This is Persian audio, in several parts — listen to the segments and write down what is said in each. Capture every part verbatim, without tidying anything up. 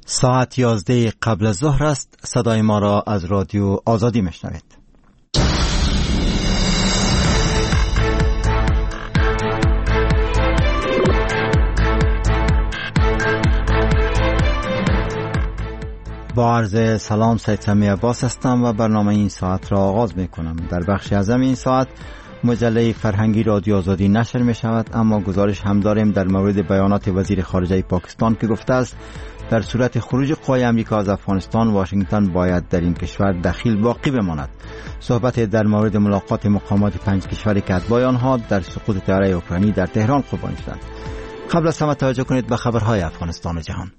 ساعت یازده قبل از ظهر است. صدای ما را از رادیو آزادی میشنوید. با عرض سلام، سید سمی عباس هستم و برنامه این ساعت را آغاز می کنم. در بخش اعظم این ساعت مجله فرهنگی رادیو آزادی نشر می شود، اما گزارش هم داریم در مورد بیانات وزیر خارجه پاکستان که گفته است در صورت خروج قوای امریکا از افغانستان، واشنگتن باید در این کشور دخیل باقی بماند. صحبت در مورد ملاقات مقامات پنج کشوری که اتباع آنها در سقوط طیاره اوکراینی در تهران قربانی شدند. قبل از همه توجه کنید به خبرهای افغانستان و جهان.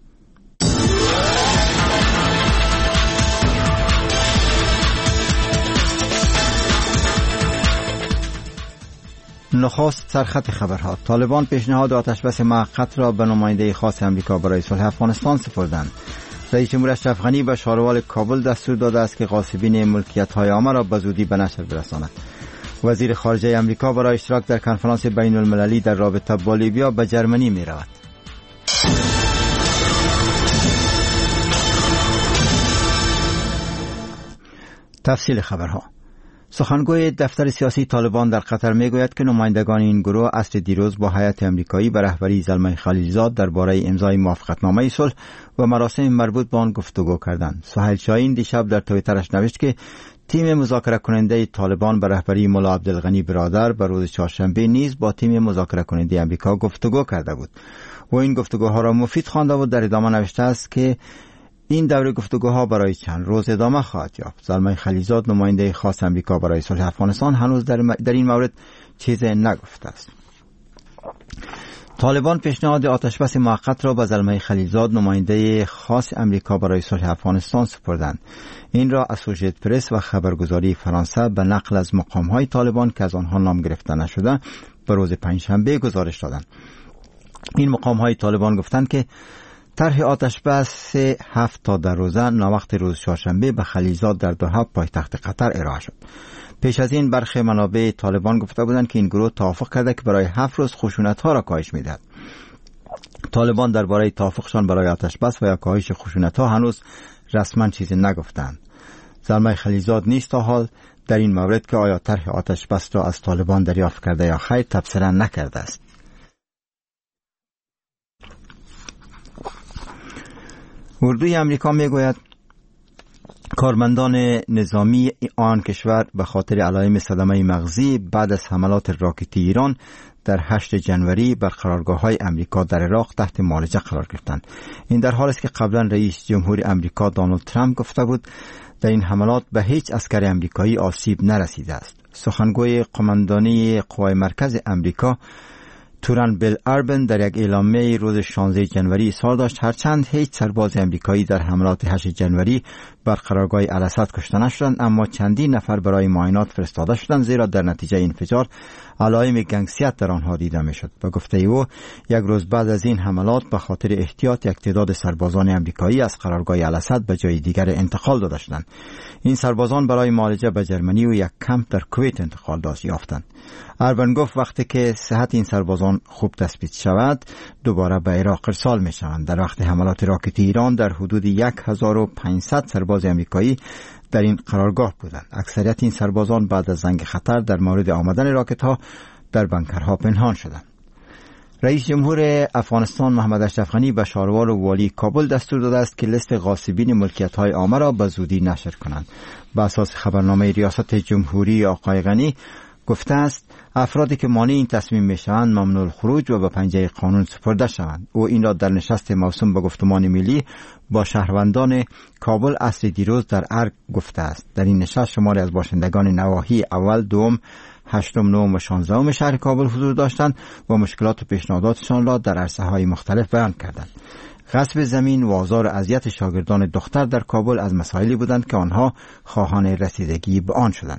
نخست سرخط خبرها. طالبان پیشنهاد آتشبس موقت را به نماینده خاص امریکا برای صلح افغانستان سپردند. رئیس جمهور اشرف غنی به شاروال کابل دستور داده است که غاصبین ملکیت‌های عامه را به زودی به نشر برساند. وزیر خارجه امریکا برای اشتراک در کنفرانس بین المللی در رابطه با لیبیا به جرمنی می رود. تفصیل خبرها. سخنگوی دفتر سیاسی طالبان در قطر میگوید که نمایندگان این گروه عصر دیروز با هیئت امریکایی به رهبری زلمه خلیلزاد درباره امضای موافقتنامه صلح و مراسم مربوط به آن گفتگو کردند. سهیل شاهین دیشب در توییترش نوشت که تیم مذاکره کننده طالبان به رهبری ملا عبدالغنی برادر به روز چهارشنبه نیز با تیم مذاکره کننده امریکا گفتگو کرده بود و این گفتگوها را مفید خوانده و در ادامه نوشته است که این دوره گفتگوها برای چند روز ادامه خواهد یافت. زلمه خلیلزاد نماینده خاص امریکا برای صلح افغانستان هنوز در, م... در این مورد چیزی نگفته است. طالبان پیشنهاد آتشبس موقت را به زلمه خلیلزاد نماینده خاص امریکا برای صلح افغانستان سپردند. این را اسوشییتد پرس و خبرگزاری فرانسه به نقل از مقام‌های طالبان که از آنها نام گرفته نشده به روز پنجشنبه گزارش دادند. این مقام‌های طالبان گفتند که طرح آتشبس هفت تا در روزه ناوقت روز چهارشنبه به خلیلزاد در دوحه پایتخت قطر ارائه شد. پیش از این برخی منابع طالبان گفته بودند که این گروه توافق کرده که برای هفت روز خشونت‌ها را کاهش می‌دهد. طالبان درباره توافقشان برای آتشبس و یا کاهش خشونت‌ها هنوز رسما چیزی نگفتند. زلمه خلیلزاد نیست تا حال در این مورد که آیا طرح آتشبس را از طالبان دریافت کرده یا خیر تبصره نکرده است. اردوی امریکا میگوید کارمندان نظامی آن کشور به خاطر علائم صدمه مغزی بعد از حملات راکتی ایران در هشتم جنوری بر قرارگاه‌های امریکا در عراق تحت معالجه قرار گرفتند. این در حالی است که قبلا رئیس جمهور امریکا دونالد ترامپ گفته بود در این حملات به هیچ عسکر امریکایی آسیب نرسیده است. سخنگوی قماندانی قوای مرکز امریکا توران بیل اربن در یک اعلامیه روز شانزده جنوری اظهار داشت هرچند هیچ سرباز امریکایی در حملات هشتم جنوری بر قرارگاه الاسد کشته نشدند، اما چندین نفر برای معاینات فرستاده شدند زیرا در نتیجه انفجار علائم گنگسیت در آنها دیده میشد. به گفته او یک روز بعد از این حملات به خاطر احتیاط یک تعداد سربازان امریکایی از قرارگاه الاسد به جای دیگر انتقال داده شدند. این سربازان برای معالجه به جرمنی و یک کمپ در کویت انتقال یافتند. اربن گفت وقتی که صحت این سربازان خوب تثبیت شود دوباره به عراق ارسال می شوند. در وقت حملات راکتی ایران در حدود یک هزار و پانصد سرباز امریکایی در این قرارگاه بودند. اکثریت این سربازان بعد از زنگ خطر در مورد آمدن راکت ها در بنکرها پنهان شدند. رئیس جمهور افغانستان محمد اشرف غنی به شاروال و والی کابل دستور داده است که لیست غاصبین ملکیت‌های عامه را به زودی نشر کنند. بر اساس خبرنامه ریاست جمهوری آقای غنی گفته است افرادی که مانع این تصمیم میشوند ممنوع الخروج و به پنجه قانون سپرده شوند. او این را در نشست موسوم به گفتمان ملی با شهروندان کابل عصر دیروز در ارگ گفته است. در این نشست شماری از باشندگان نواحی اول، دوم، هشتم، نهم و شانزدهم شهر کابل حضور داشتند و مشکلات و پیشنهاداتشان را در عرصه‌های مختلف بیان کردند. غصب زمین و آزار و اذیت شاگردان دختر در کابل از مسائلی بودند که آنها خواهان رسیدگی به آن شدند.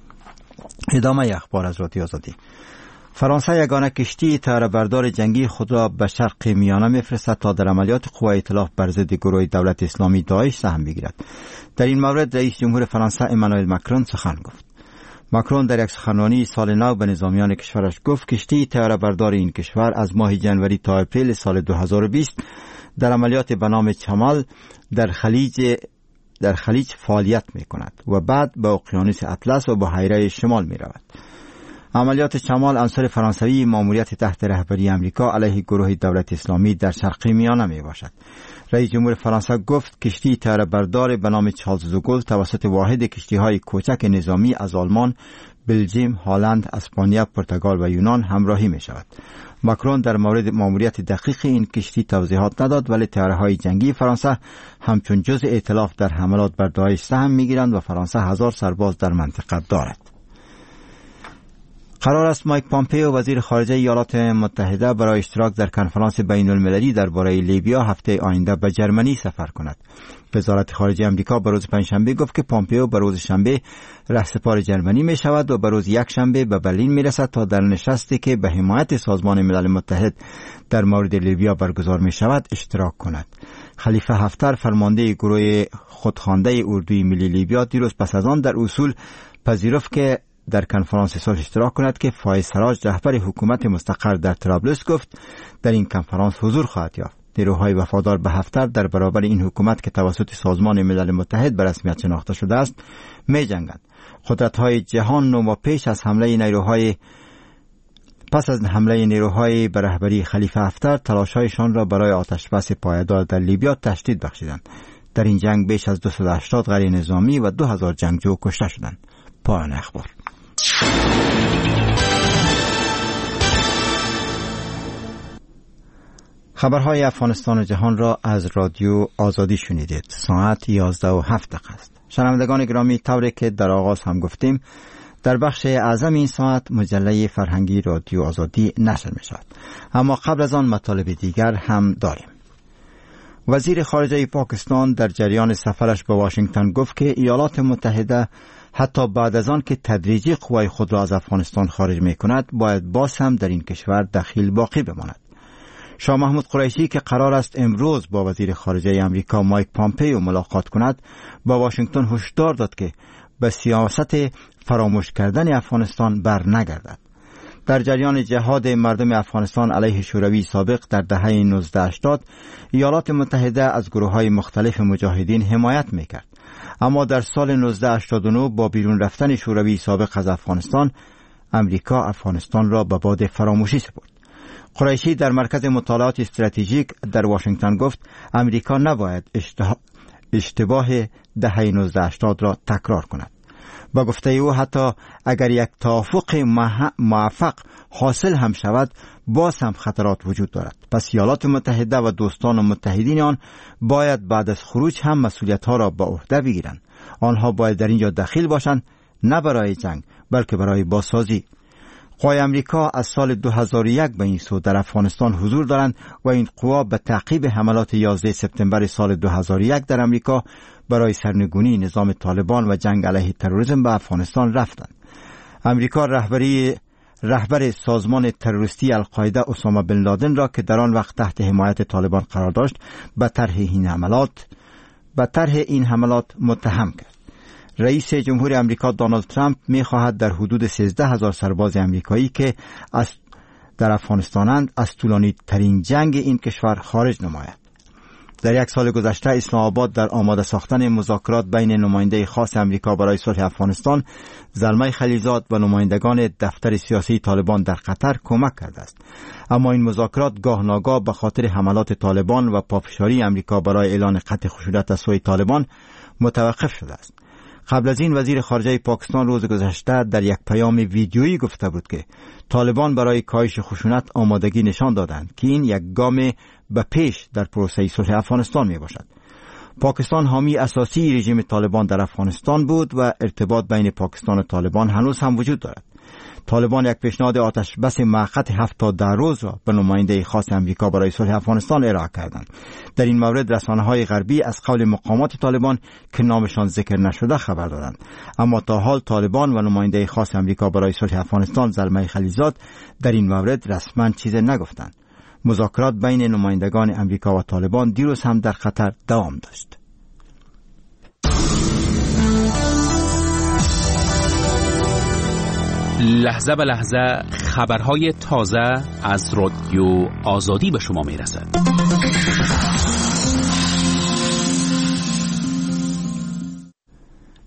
ادامه اخبار از رادیو آزادی. فرانسه یگانه کشتی طیاره‌بردار جنگی خود را به شرق میانه می‌فرستد تا در عملیات قوای ائتلاف بر ضد گروه دولت اسلامی داعش سهم بگیرد. در این مورد رئیس جمهور فرانسه امانوئل ماکرون سخن گفت. ماکرون در یک سخنرانی سال نو به نظامیان کشورش گفت کشتی طیاره‌بردار این کشور از ماه جنوری تا اپریل سال دو هزار و بیست در عملیات به نام چمال در خلیج در خلیج فعالیت می کند و بعد به اقیانوس اطلس و بحیره شمال می رود. عملیات چمال عنصر فرانسوی ماموریت تحت رهبری امریکا علیه گروه دولت اسلامی در شرق میانه می باشد. رئیس جمهور فرانسه گفت کشتی طیاره بردار به نام چارلز دوگل توسط واحد کشتی‌های کوچک نظامی از آلمان، بلژیم، هلند، اسپانیا، پرتغال و یونان همراهی می شود. ماکرون در مورد ماموریت دقیق این کشتی توضیحات نداد، ولی طیاره‌های جنگی فرانسه همچون جزء ائتلاف در حملات بر داعش سهم می‌گیرند و فرانسه هزار سرباز در منطقه دارد. قرار است مایک پامپئو وزیر خارجه ایالات متحده برای اشتراک در کنفرانس بین المللی درباره لیبیا هفته آینده به جرمنی سفر کند. وزارت خارجه آمریکا به روز پنجشنبه گفت که پامپئو به روز شنبه رهسپار جرمنی می شود و به روز یک شنبه به برلین می رسد تا در نشستی که به حمایت سازمان ملل متحد در مورد لیبیا برگزار می شود اشتراک کند. خلیفه حفتر فرمانده گروه خودخوانده اردوی ملی لیبیا دیروز پس از آن در اصول پذیرفت که در کنفرانس صلح اشتراک کند که فایز سراج رهبر حکومت مستقر در طرابلس گفت در این کنفرانس حضور خواهد یافت. نیروهای وفادار به حفتر در برابر این حکومت که توسط سازمان ملل متحد به رسمیت شناخته شده است می جنگند. قدرت‌های جهان نو پیش از حمله نیروهای پس از حمله نیروهای به رهبری خلیفه حفتر تلاش‌هایشان را برای آتشبس پایدار در لیبیا تشدید بخشیدند. در این جنگ بیش از دویست و هشتاد غیر نظامی و دو هزار جنگجو کشته شدند. پایان اخبار. خبرهای افغانستان و جهان را از رادیو آزادی شنیدید. ساعت یازده و هفت دقیقه است. شنوندگان گرامی، طوری که در آغاز هم گفتیم در بخش اعظم این ساعت مجله فرهنگی رادیو آزادی نشر می شود. اما قبل از آن مطالب دیگر هم داریم. وزیر خارجه پاکستان در جریان سفرش به واشنگتن گفت که ایالات متحده حتی بعد از آن که تدریجی قوای خود را از افغانستان خارج می کند باید باز هم در این کشور دخیل باقی بماند. شاه محمود قریشی که قرار است امروز با وزیر خارجه امریکا مایک پامپئو ملاقات کند با واشنگتن هشدار داد که به سیاست فراموش کردن افغانستان بر نگردد. در جریان جهاد مردم افغانستان علیه شوروی سابق در دهه نوزده هشتاد ایالات متحده از گروه‌های مختلف مجاهدین حمایت می‌کرد. اما در سال نوزده هشتاد و نه با بیرون رفتن شوروی سابق از افغانستان، امریکا افغانستان را به باد فراموشی سپرد. قریشی در مرکز مطالعات استراتژیک در واشنگتن گفت امریکا نباید اشتباه دهه نوزده هشتاد را تکرار کند. با گفته او حتی اگر یک توافق موفق حاصل هم شود باز هم خطرات وجود دارد. پس ایالات متحده و دوستان و متحدین آن باید بعد از خروج هم مسئولیت ها را به عهده بگیرند. آنها باید در اینجا دخیل باشند، نه برای جنگ بلکه برای بازسازی. قوای امریکا از سال دو هزار و یک به این سو در افغانستان حضور دارند و این قوا به تعقیب حملات یازده سپتامبر سال دو هزار و یک در امریکا برای سرنگونی نظام طالبان و جنگ علیه تروریسم به افغانستان رفتند. امریکا رهبری رهبر سازمان تروریستی القاعده اسامه بن لادن را که در آن وقت تحت حمایت طالبان قرار داشت به طرح این حملات به طرح این حملات متهم کرد. رئیس جمهور امریکا دونالد ترامپ می‌خواهد در حدود سیزده هزار سرباز امریکایی که از در افغانستانند از طولانی ترین جنگ این کشور خارج نماید. در یک سال گذشته اسلام آباد در آماده ساختن مذاکرات بین نماینده خاص امریکا برای صلح افغانستان زلمه خلیلزاد و نمایندگان دفتر سیاسی طالبان در قطر کمک کرده است. اما این مذاکرات گاه ناگاه به خاطر حملات طالبان و پافشاری امریکا برای اعلان قطع خشونت از سوی طالبان متوقف شده است. قبل از این وزیر خارجه پاکستان روز گذشته در یک پیام ویدیویی گفته بود که طالبان برای کاهش خشونت آمادگی نشان دادند که این یک گام به پیش در پروسه صلح افغانستان می باشد. پاکستان حامی اساسی رژیم طالبان در افغانستان بود و ارتباط بین پاکستان و طالبان هنوز هم وجود دارد. طالبان یک پیشنهاد آتش بس موقت هفت تا ده روز را به نماینده خاص امریکا برای صلح افغانستان ارائه کردند. در این مورد رسانه‌های غربی از قول مقامات طالبان که نامشان ذکر نشده خبر دادند. اما تا حال طالبان و نماینده خاص امریکا برای صلح افغانستان زلمه خلیلزاد در این مورد رسما چیزی نگفتند. مذاکرات بین نمایندگان امریکا و طالبان دیروز هم در قطر دوام داشت. لحظه به لحظه خبرهای تازه از رادیو آزادی به شما می رسد.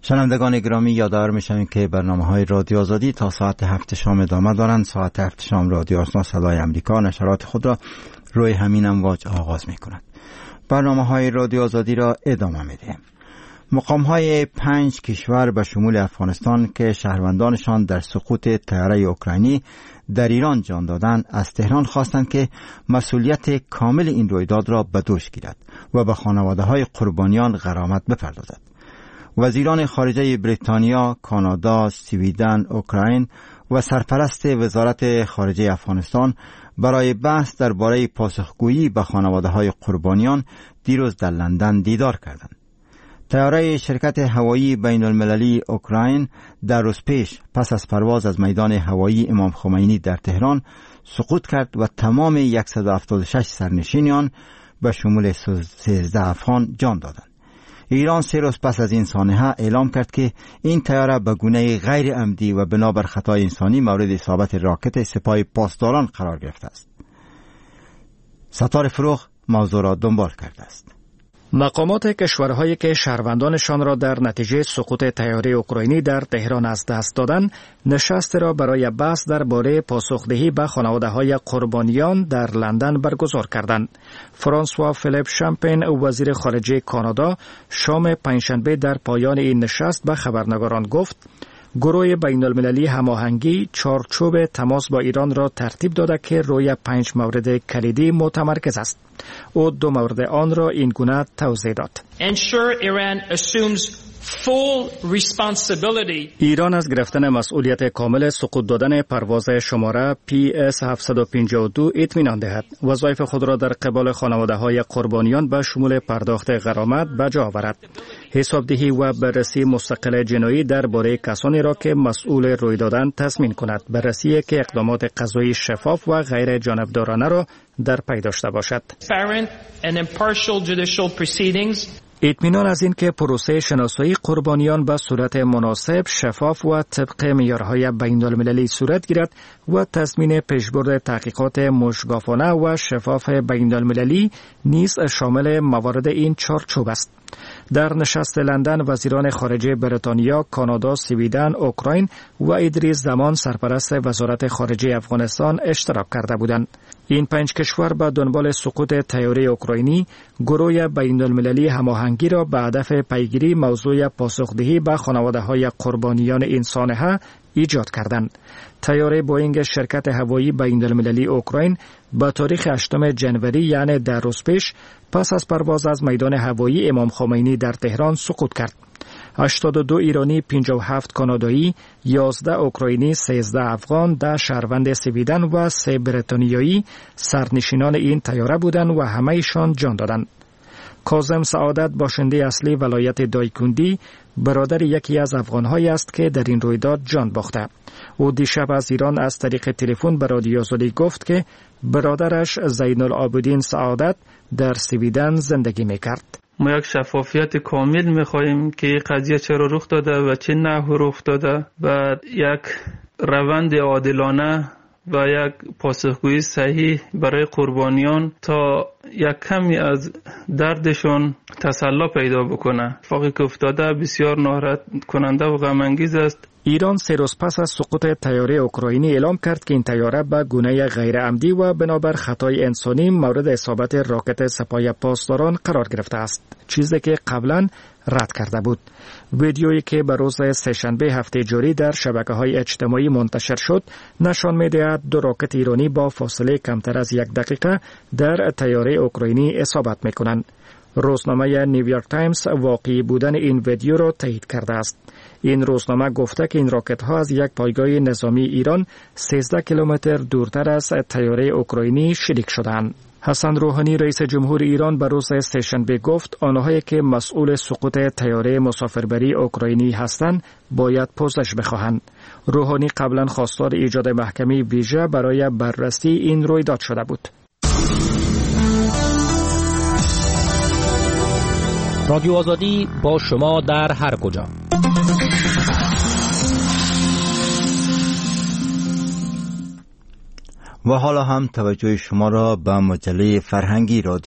شنوندگان گرامی، یادآور می‌شویم که برنامه‌های رادیو آزادی تا ساعت هفت شام ادامه دارند. ساعت هفت شام رادیو آشنا صدای امریکا نشرات خود را روی همین امواج آغاز می‌کند. برنامه‌های رادیو آزادی را ادامه می‌دهیم. مقام‌های پنج کشور به شمول افغانستان که شهروندانشان در سقوط طیاره اوکراینی در ایران جان دادند، از تهران خواستند که مسئولیت کامل این رویداد را به دوش گیرد و به خانواده‌های قربانیان غرامت بپردازد. وزیران خارجه بریتانیا، کانادا، سویدن، اوکراین و سرپرست وزارت خارجه افغانستان برای بحث درباره پاسخگویی به خانواده‌های قربانیان دیروز در لندن دیدار کردند. طیاره شرکت هوایی بین المللی اوکراین در روز پیش پس از پرواز از میدان هوایی امام خمینی در تهران سقوط کرد و تمام صد و هفتاد و شش سرنشین آن به شمول سیزده افغان جان دادند. ایران سه روز پس از این سانحه اعلام کرد که این طیاره به گونه غیر عمدی و بنابر خطای انسانی مورد اصابت راکت سپاه پاسداران قرار گرفته است. ستاره فروغ موضوع را دنبال کرده است. مقامات کشورهایی که شهروندانشان را در نتیجه سقوط طیاره اوکراینی در تهران از دست دادند، نشست را برای بحث درباره پاسخدهی به خانواده‌های قربانیان در لندن برگزار کردند. فرانسوا فیلیپ شامپین، وزیر خارجه کانادا، شام پنجشنبه در پایان این نشست به خبرنگاران گفت: گروه بین المللی هماهنگی چارچوب تماس با ایران را ترتیب داده که روی پنج مورد کلیدی متمرکز است. او دو مورد آن را این گونه توضیح داد: ایران از گرفتن مسئولیت کامل سقوط دادن پرواز شماره پی اس هفتصد و پنجاه و دو اطمینان دهد. وظایف خود را در قبال خانواده‌های قربانیان به شمول پرداخت غرامت به جا آورد. حسابدهی و بررسی مستقل جنایی درباره کسانی را که مسئول روی دادن تضمین کند. بررسی که اقدامات قضایی شفاف و غیر جانبدارانه را در پی داشته باشد. اطمینان از این که پروسه شناسایی قربانیان به صورت مناسب، شفاف و طبق معیارهای بین‌المللی صورت گیرد و تضمین پیشبرد تحقیقات مشرفانه و شفاف بین‌المللی نیز شامل موارد این چارچوب است. در نشست لندن وزیران خارجه بریتانیا، کانادا، سویدن، اوکراین و ادریس زمان سرپرست وزارت خارجه افغانستان اشتراک کرده بودند. این پنج کشور به دنبال سقوط طیاره اوکراینی گروه بین المللی هماهنگی را به هدف پیگیری موضوع پاسخدهی به خانواده‌های قربانیان این سانحه ایجاد کردند. طیاره بوئینگ شرکت هوایی بین المللی اوکراین به تاریخ هشتم ژانویه، یعنی در روز پیش پس از پرواز از میدان هوایی امام خمینی در تهران سقوط کرد. هشتاد و دو ایرانی، پنجاه و هفت کانادایی، یازده اوکراینی، سیزده افغان، ده شهروند سویدن و سه بریتانیایی سرنشینان این طیاره بودند و همه ایشان جان دادند. کاظم سعادت، باشنده اصلی ولایت دایکندی، برادر یکی از افغان‌هایی است که در این رویداد جان باخته. او دیشب از ایران از طریق تلفن به رادیو آزادی گفت که برادرش زین العابدین سعادت در سویدن زندگی می‌کرد. ما یک شفافیت کامل می‌خواهیم که این قضیه چرا رخ داده و چه نحو رخ داده و یک روند عادلانه و یک پاسخگویی صحیح برای قربانیان تا یک کمی از دردشون تسلا پیدا بکنه. اتفاقی که افتاده بسیار ناراحت کننده و غم انگیز است. ایران سه روز پس از سقوط طیاره اوکراینی اعلام کرد که این طیاره به گونه غیر عمدی و بنابر خطای انسانی مورد اصابت راکت سپاه پاسداران قرار گرفته است، چیزی که قبلا رد کرده بود. ویدیویی که به روز سه‌شنبه هفته جاری در شبکه‌های اجتماعی منتشر شد نشان می‌دهد دو راکت ایرانی با فاصله کمتر از یک دقیقه در طیاره اوکراینی اصابت می‌کنند. روزنامه نیویورک تایمز واقعی بودن این ویدیو را تایید کرده است. این روزنامه گفته که این راکت ها از یک پایگاه نظامی ایران سیزده کیلومتر دورتر از طیاره اوکراینی شلیک شدند. حسن روحانی رئیس جمهور ایران به روز سه‌شنبه گفت آنهایی که مسئول سقوط طیاره مسافربری اوکراینی هستند باید پوزش بخواهند. روحانی قبلا خواستار ایجاد محکمه ویژه برای بررسی این رویداد شده بود. رادیو آزادی با شما در هر کجا. و حالا هم توجه شما را به مجله فرهنگی رادیو